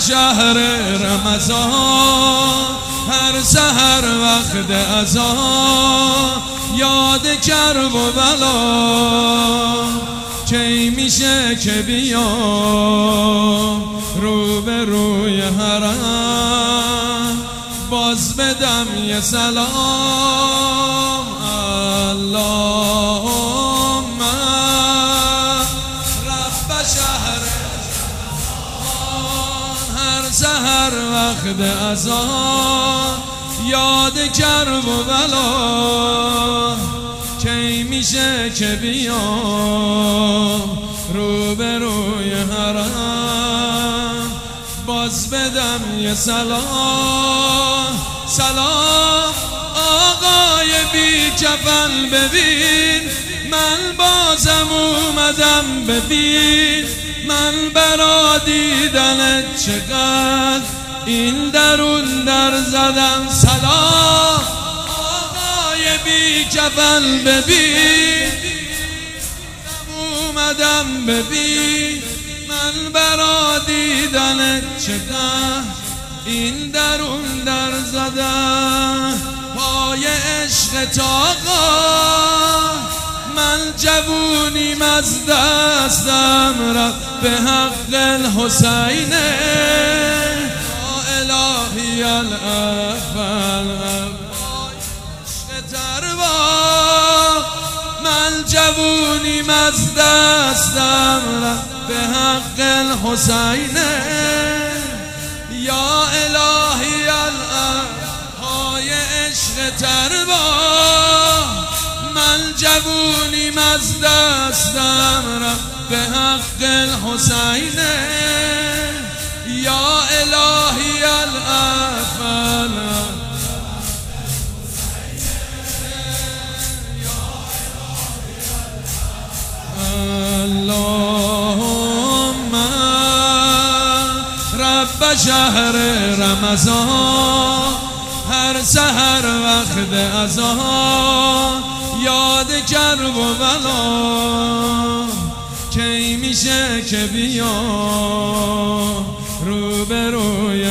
شهر رمضان هر سحر وقت اذان یاد کرب و بلا کی میشه که بیام روبروی حرم باز بدم یه سلام اللهم رب شهر هر سحر وقت اذان یاد کرب و بلا کی میشه که بیام روبروی حرم باز بدم یه سلام سلام آقای بی کفن ببین من بازم اومدم ببین من برا دیدنت چقدر این درون در زدم سلام آقای بی کفن ببین اومدم ببین من برا دیدنت چقدر این درون در زدم پای عشق تاقا من جوونیم از دستم رفت به حق الحسین یا الهی الاول عشق تروا من جوونیم از دستم رفت به حق الحسین یا الهی الهای عشق تروا من جوونیم از دستم رفت به حق الحسین یا الهی الافل اللهم رب شهر رمضان هر سحر وقت اذان یاد کرب و بلا کی میشه که بیام روبروی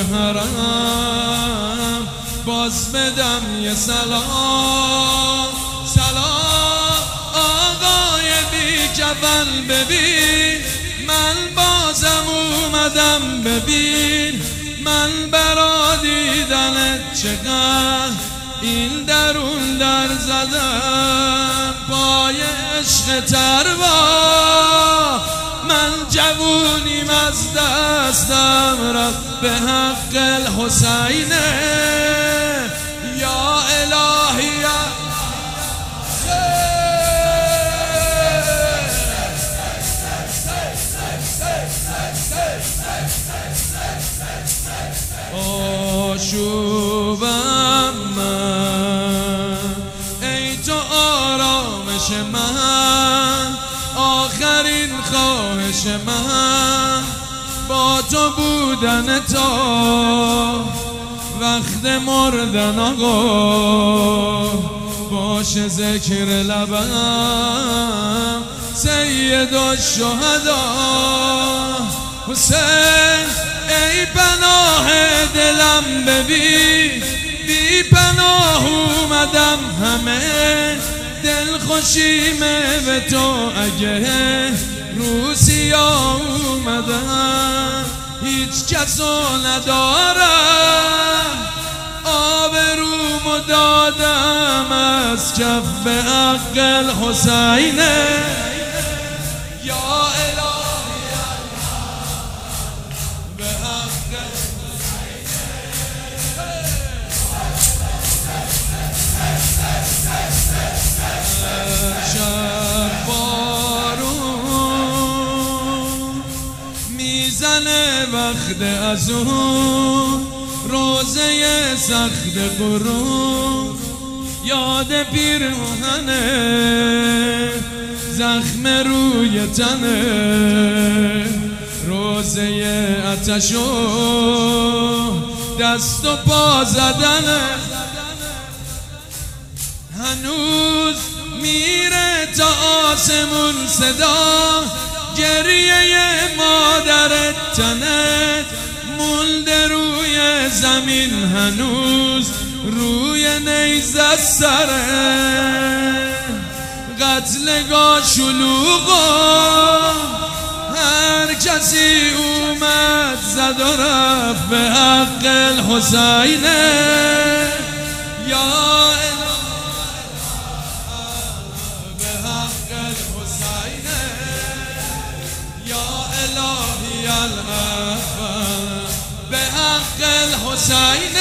حرم باز بدم یه سلام سلام آقای بی کفن ببین من بازم اومدم ببین من برا دیدنت چقدر این درون در زدم پای عشق تروا من جوونیم از دستم رفت به حق الحسین یا الهی آشوبم من ای تو آرامش من آخرین خواهش من با تو بودن تا وقت مردن آقا باشه ذکر لبم سید الشهدا حسین ای پناه دلم ببین بی پناه اومدم همه دل خوشیمه به تو اگه روسیا اومدم هیچ کسو ندارم آبرومو دادم از کف حق الحسین یا میزنه وقت از اون روزه سخت قرون یاد پیرهنه زخم روی تنه روزه آتش و دست و پا زدنه هنوز میره تا آسمون صدا گریه مادرت تنت مونده روی زمین هنوز روی نیزه سره قتلگاه شلوغا هر کسی اومد زد و رفت به حق الحسین یا به حق الحسین یا الهی الافا به حق الحسین